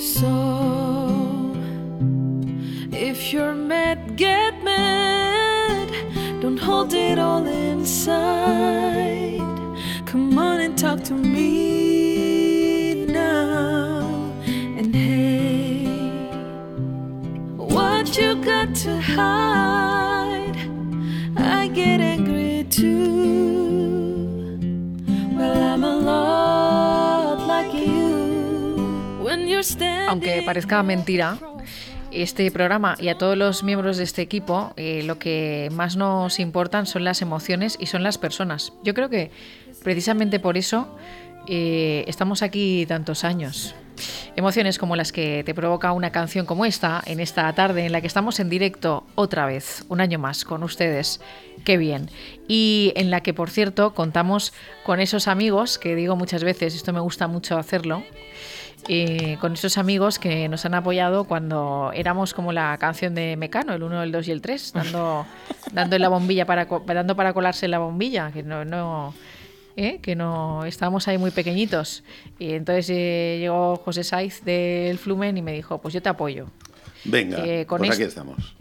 So, if you're mad, get mad. Don't hold it all inside. Come on and talk to me now. And hey, what you got to hide? I get angry too. Well, I'm a lot like you. When you're standing. Aunque parezca mentira, este programa y a todos los miembros de este equipo, lo que más nos importan son las emociones y son las personas. Yo creo que precisamente por eso estamos aquí tantos años. Emociones como las que te provoca una canción como esta, en esta tarde en la que estamos en directo otra vez, un año más, con ustedes. Qué bien. Y en la que, por cierto, contamos con esos amigos, que digo muchas veces, esto me gusta mucho hacerlo, con esos amigos que nos han apoyado cuando éramos como la canción de Mecano, el 1, el 2 y el 3, dando en la bombilla dando para colarse en la bombilla, que no estábamos ahí muy pequeñitos. Y entonces llegó José Saiz del Flumen y me dijo, pues yo te apoyo. Venga, pues aquí estamos.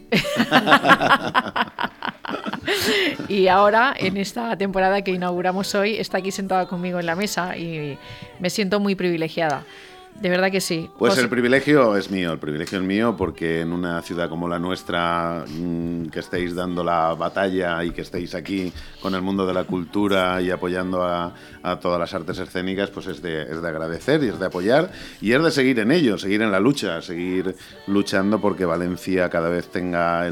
Y ahora, en esta temporada que inauguramos hoy, está aquí sentada conmigo en la mesa y me siento muy privilegiada. De verdad que sí. Pues el privilegio es mío porque en una ciudad como la nuestra, que estéis dando la batalla y que estéis aquí con el mundo de la cultura y apoyando a todas las artes escénicas, pues es de agradecer y es de apoyar y es de seguir en ello, seguir en la lucha, seguir luchando porque Valencia cada vez tenga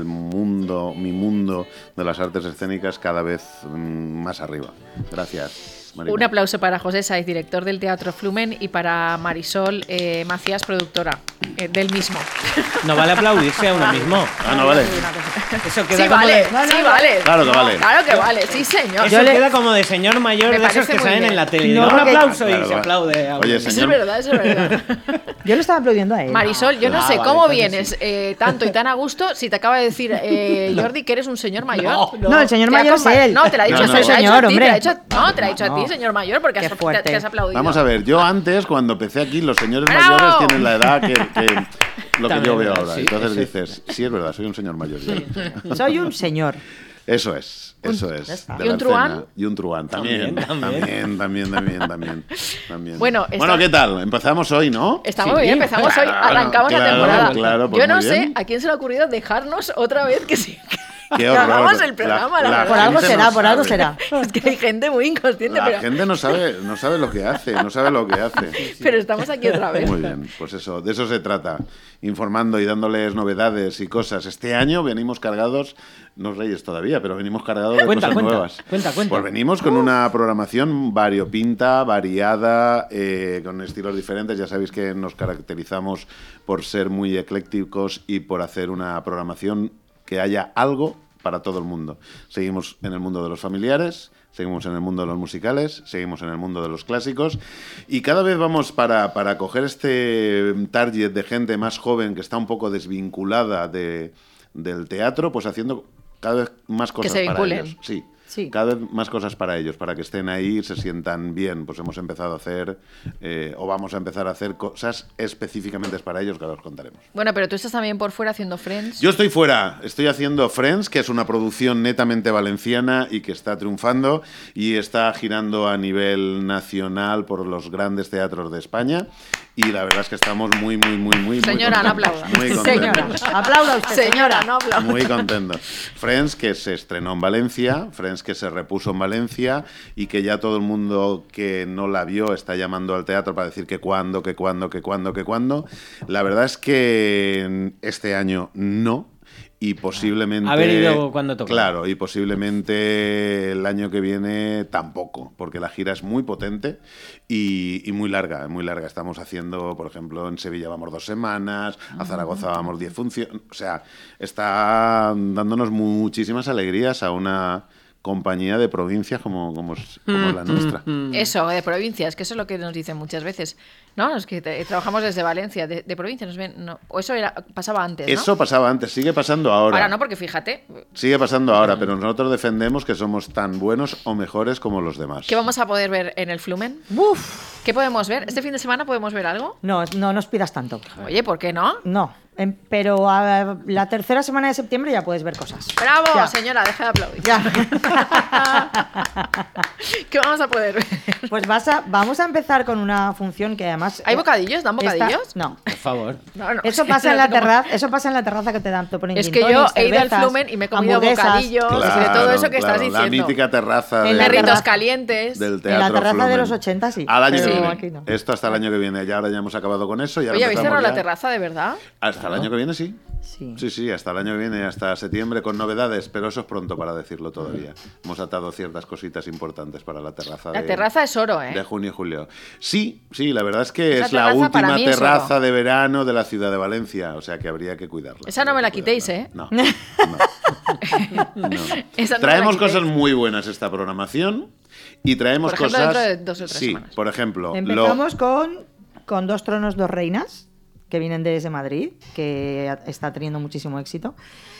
mi mundo de las artes escénicas cada vez más arriba. Gracias. Marina. Un aplauso para José Saiz, director del Teatro Flumen, y para Marisol Macías, productora del mismo. No vale aplaudirse a uno mismo. Ah, no vale. Eso queda Sí como vale, de... sí vale. Claro que vale. Claro que vale, sí señor. Eso queda como de señor mayor Me de esos parece que muy salen bien. en la tele. No, Un aplauso claro, y se claro. aplaude. Oye, Eso señor. es verdad. Yo lo estaba aplaudiendo a él. Marisol, yo no sé vale, cómo entonces vienes tanto y tan a gusto si te acaba de decir Jordi que eres un señor mayor. No, el señor Te ha mayor es él. No, te lo ha dicho, No, te no. lo ha dicho Señor, a ti, hombre. te lo ha dicho a ti, señor mayor, porque Qué fuerte. te has aplaudido. Vamos a ver, yo antes, cuando empecé aquí, los señores ¡Bravo! mayores tienen la edad que lo que También, yo veo ahora. sí, Entonces sí. dices, sí, es verdad, soy un señor mayor. Soy un señor. Eso es. Ya De está. la ¿Y un truán? escena. Y un truán, también. También. Bueno, ¿qué tal? Empezamos hoy, ¿no? Está muy bien, empezamos hoy, arrancamos la claro, temporada. claro, pues yo no muy sé bien. a quién se le ha ocurrido dejarnos otra vez que sí. Qué que horror. hagamos el programa, la La verdad. Por algo gente será, no por algo sabe. será. Es que hay gente muy inconsciente, La gente no sabe lo que hace, pero estamos aquí otra vez. Muy bien, pues eso, de eso se trata, informando y dándoles novedades y cosas. Este año venimos cargados, no os reíes todavía, pero venimos cargados de cosas nuevas. Cuenta. Pues venimos con una programación variopinta, variada, con estilos diferentes. Ya sabéis que nos caracterizamos por ser muy eclécticos y por hacer una programación que haya algo para todo el mundo. Seguimos en el mundo de los familiares, seguimos en el mundo de los musicales, seguimos en el mundo de los clásicos y cada vez vamos para coger este target de gente más joven que está un poco desvinculada del teatro, pues haciendo cada vez más cosas se para vinculen. ellos. Sí. Sí. Cada vez más cosas para ellos, para que estén ahí y se sientan bien. Pues hemos empezado a hacer, o vamos a empezar a hacer cosas específicamente para ellos, que ahora os contaremos. Bueno, pero tú estás también por fuera haciendo Friends. Yo estoy fuera, estoy haciendo Friends, que es una producción netamente valenciana y que está triunfando y está girando a nivel nacional por los grandes teatros de España. Y la verdad es que estamos muy Señora, no contentos. aplauda. Muy Señora, contentos. aplauda usted. Señora, no habla. Muy contento. Friends, que se estrenó en Valencia, Friends que se repuso en Valencia y que ya todo el mundo que no la vio está llamando al teatro para decir que cuándo. La verdad es que este año no. Y posiblemente... Haber ido cuando toca. Claro, y posiblemente el año que viene tampoco, porque la gira es muy potente y muy larga, muy larga. Estamos haciendo, por ejemplo, en Sevilla vamos 2 semanas, a Zaragoza vamos 10 funciones. O sea, está dándonos muchísimas alegrías a una compañía de provincias como la nuestra. Eso, de provincias, que eso es lo que nos dicen muchas veces. No, es que trabajamos desde Valencia, de provincia. No. O eso pasaba antes, ¿no? Eso pasaba antes, sigue pasando ahora. Ahora no, porque fíjate. Sigue pasando ahora, pero nosotros defendemos que somos tan buenos o mejores como los demás. ¿Qué vamos a poder ver en el Flumen? ¡Buf! ¿Qué podemos ver? ¿Este fin de semana podemos ver algo? No nos pidas tanto. Oye, ¿por qué no? No, pero la tercera semana de septiembre ya puedes ver cosas. ¡Bravo, Ya. señora! Deja de aplaudir. Ya. ¿Qué vamos a poder ver? Pues vamos a empezar con una función que además... ¿Hay bocadillos? ¿Dan bocadillos? No. Por favor. No, no. Eso pasa en la terraza, que te dan, te ponen Es gin que yo tonics, he ido al cervezas, Flumen y me he comido hamburguesas. bocadillos y de todo eso que estás diciendo. La mítica terraza En la del, Perritos terraza- calientes. del En Teatro la terraza Flumen. de los 80 sí. Al año pero que viene. aquí no. Esto hasta el año que viene. Ya ahora ya hemos acabado con eso. Y ahora Oye, ¿habéis empezamos cerrado la ya. terraza de verdad? Hasta el año que viene, sí. Sí. Sí, hasta el año que viene, hasta septiembre, con novedades, pero eso es pronto para decirlo todavía. Hemos atado ciertas cositas importantes para la terraza. La terraza es oro, ¿eh? De junio y julio. Sí, la verdad es que Esa es la terraza para última mí es terraza oro. de verano de la ciudad de Valencia, o sea que habría que cuidarla. Esa no me la Habría que quitéis, cuidarla. ¿eh? No. Esa no me Traemos la quitéis. cosas muy buenas esta programación y traemos Por ejemplo, cosas... dentro de 2 o 3 sí, semanas. por ejemplo... Empezamos con Dos tronos, dos reinas, que vienen desde Madrid, que está teniendo muchísimo éxito.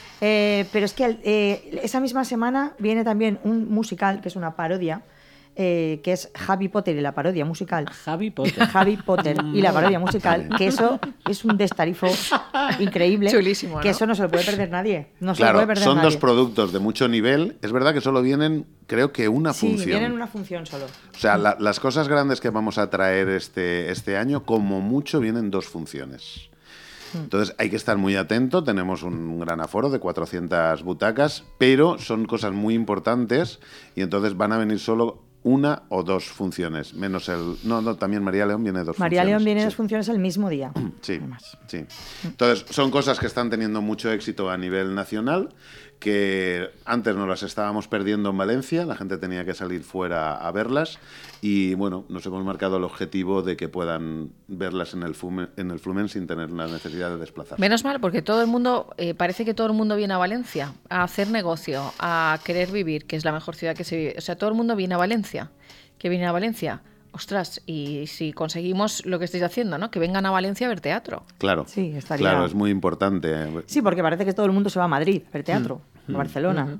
Pero es que esa misma semana viene también un musical, que es una parodia, que es Harry Potter y la parodia musical. Javi Potter. Harry Potter y la parodia musical, que eso es un destarifo increíble. Chulísimo, ¿no? Que eso no se lo puede perder nadie. No se lo Claro, puede perder son nadie. dos productos de mucho nivel. Es verdad que solo vienen, creo que una Sí, función. vienen una función solo. O sea, las cosas grandes que vamos a traer este año, como mucho, vienen 2 funciones. Entonces hay que estar muy atento, tenemos un gran aforo de 400 butacas, pero son cosas muy importantes y entonces van a venir solo 1 o 2 funciones, menos el... No, también María León viene 2 María funciones. León viene sí. 2 funciones el mismo día. Sí, además. sí. Entonces, son cosas que están teniendo mucho éxito a nivel nacional, que antes nos las estábamos perdiendo en Valencia, la gente tenía que salir fuera a verlas y, bueno, nos hemos marcado el objetivo de que puedan verlas en el Flumen sin tener la necesidad de desplazarse. Menos mal, porque todo el mundo, parece que todo el mundo viene a Valencia a hacer negocio, a querer vivir, que es la mejor ciudad que se vive. O sea, todo el mundo viene a Valencia. ¿Que viene a Valencia? Ostras, y si conseguimos lo que estáis haciendo, ¿no? Que vengan a Valencia a ver teatro. Claro, Sí, estaría- claro, es muy importante. Sí, porque parece que todo el mundo se va a Madrid a ver teatro, a Barcelona.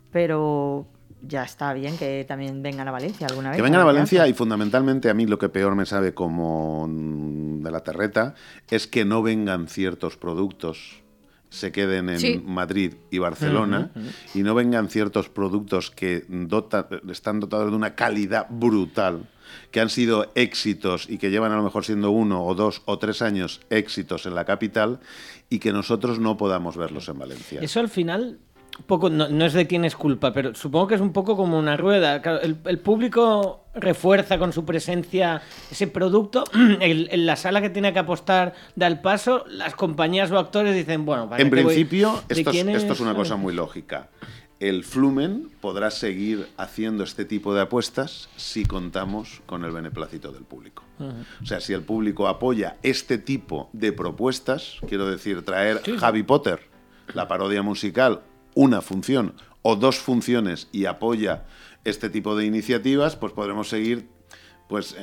Pero ya está bien que también vengan a Valencia alguna vez. Que vengan a ver Valencia teatro. y fundamentalmente a mí lo que peor me sabe como de la terreta es que no vengan ciertos productos, se queden en Sí. Madrid y Barcelona y no vengan ciertos productos que están dotados de una calidad brutal, que han sido éxitos y que llevan a lo mejor siendo 1 o 2 o 3 años éxitos en la capital y que nosotros no podamos verlos en Valencia. Eso al final, un poco, no es de quién es culpa, pero supongo que es un poco como una rueda. Claro, el público refuerza con su presencia ese producto, en la sala que tiene que apostar da el paso, las compañías o actores dicen, bueno, ¿para En qué voy? principio, ¿De esto quién es una cosa ¿sabes? muy lógica. El Flumen podrá seguir haciendo este tipo de apuestas si contamos con el beneplácito del público. O sea, si el público apoya este tipo de propuestas, quiero decir, traer Harry Potter, la parodia musical, una función o 2 funciones y apoya este tipo de iniciativas, pues podremos seguir pues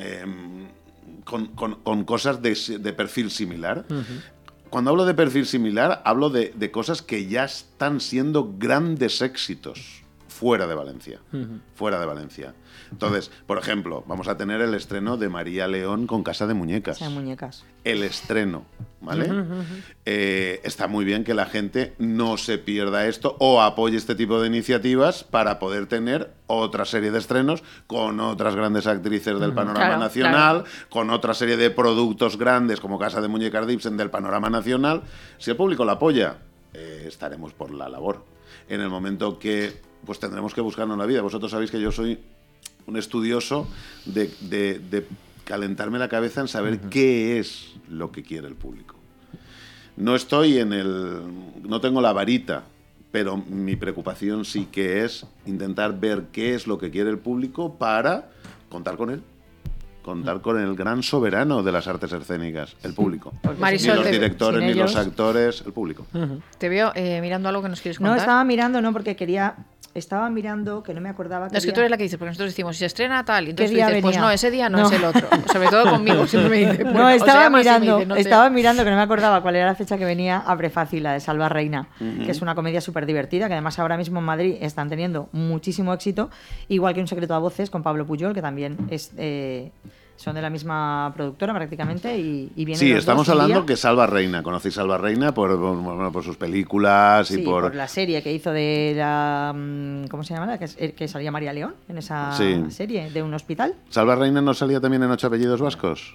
con cosas de perfil similar. Cuando hablo de perfil similar, hablo de cosas que ya están siendo grandes éxitos fuera de Valencia. Fuera de Valencia. Entonces, por ejemplo, vamos a tener el estreno de María León con Casa de Muñecas. O sea, muñecas. El estreno, ¿vale? Está muy bien que la gente no se pierda esto o apoye este tipo de iniciativas para poder tener otra serie de estrenos con otras grandes actrices del panorama Claro, nacional, con otra serie de productos grandes como Casa de Muñecas de Ibsen del panorama nacional. Si el público la apoya, estaremos por la labor. En el momento que pues tendremos que buscarnos la vida. Vosotros sabéis que yo soy un estudioso de calentarme la cabeza en saber qué es lo que quiere el público. No tengo la varita, pero mi preocupación sí que es intentar ver qué es lo que quiere el público para contar con él. Contar con el gran soberano de las artes escénicas, el público. Marisol, Ni los directores, sin ni los ellos- actores, el público. Te veo mirando algo que nos quieres No, contar. estaba mirando, no, porque quería estaba mirando, que no me acordaba. No, es que tú eres la que dices, porque nosotros decimos, si se estrena tal, y entonces tú día dices, pues venía? no, ese día no, No. es el otro. Sobre todo conmigo, siempre me dice. No, bueno, estaba o se llama así, me mirando, dice, no sé. estaba mirando que no me acordaba cuál era la fecha que venía a Prefácil, la de Salva Reina, que es una comedia súper divertida, que además ahora mismo en Madrid están teniendo muchísimo éxito, igual que Un secreto a voces con Pablo Puyol, que también es... son de la misma productora prácticamente y vienen Sí, los estamos dos un hablando día. que Salva Reina. ¿Conocéis Salva Reina? Por sus películas Sí, y por la serie que hizo de la... ¿Cómo se llama? Que salía María León en esa Sí. serie de un hospital. ¿Salva Reina no salía también en 8 apellidos vascos?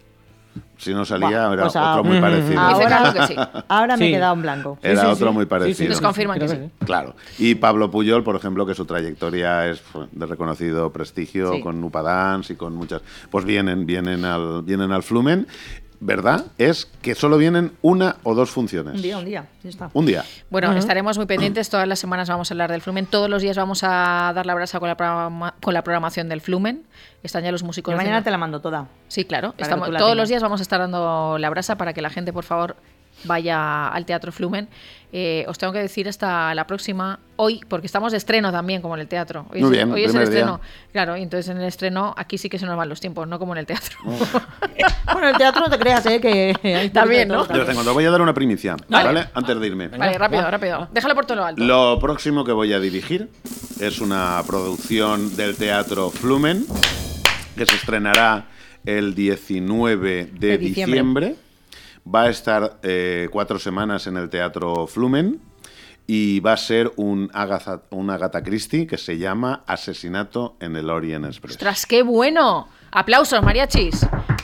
Si no salía, Buah, era pues otro muy parecido. Dice Ahora- Carlos que sí. Ahora me he Sí. quedado en blanco. Era Sí, sí, otro sí. muy Sí, parecido. sí, Nos confirman creo que sí. Claro. Y Pablo Puyol, por ejemplo, que su trayectoria es de reconocido prestigio, Sí. con Upa Dance y con muchas... Pues vienen al Flumen. ¿Verdad? Es que solo vienen una o dos funciones. Un día, ya está. Un día. Bueno, estaremos muy pendientes. Todas las semanas vamos a hablar del Flumen. Todos los días vamos a dar la brasa con la programación del Flumen. Están ya los músicos. Yo mañana haciendo- te la mando toda. Sí, claro. Para que tú la Todos tengas. los días vamos a estar dando la brasa para que la gente, por favor, vaya al Teatro Flumen. Os tengo que decir hasta la próxima. Hoy, porque estamos de estreno también, como en el teatro. Hoy Muy es, bien, hoy es el primer día. estreno. Claro, y entonces en el estreno aquí sí que se nos van los tiempos, no como en el teatro. Bueno, el teatro no te creas, que hay También, de todo, ¿no? Yo tengo, te voy a dar una primicia, ¿vale? Antes de irme. Vale, rápido. Déjalo por todo lo alto. Lo próximo que voy a dirigir es una producción del Teatro Flumen que se estrenará el 19 de diciembre. Va a estar 4 semanas en el Teatro Flumen y va a ser un Agatha Christie que se llama Asesinato en el Orient Express. ¡Ostras, qué bueno! ¡Aplausos, mariachis!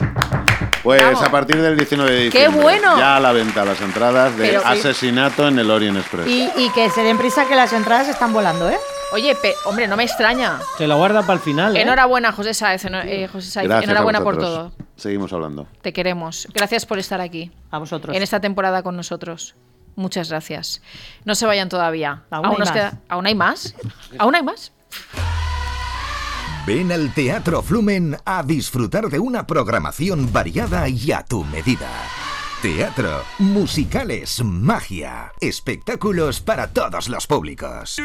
Pues Vamos. a partir del 19 de ¡Qué diciembre bueno! ya a la venta las entradas de Pero sí. Asesinato en el Orient Express. Y que se den prisa que las entradas están volando, ¿eh? Oye, hombre, no me extraña. Se lo guarda para el final. ¿eh? Enhorabuena, José Sáez. José Sáez, Gracias enhorabuena a por vosotros. todo. Seguimos hablando. Te queremos. Gracias por estar aquí. A vosotros. En esta temporada con nosotros. Muchas gracias. No se vayan todavía. Aún hay nos más. ¿Aún hay más? ¿Aún hay más? Ven al Teatro Flumen a disfrutar de una programación variada y a tu medida. Teatro, musicales, magia, espectáculos para todos los públicos.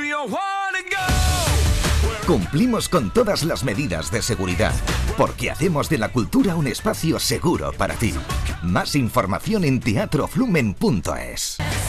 Cumplimos con todas las medidas de seguridad, porque hacemos de la cultura un espacio seguro para ti. Más información en teatroflumen.es.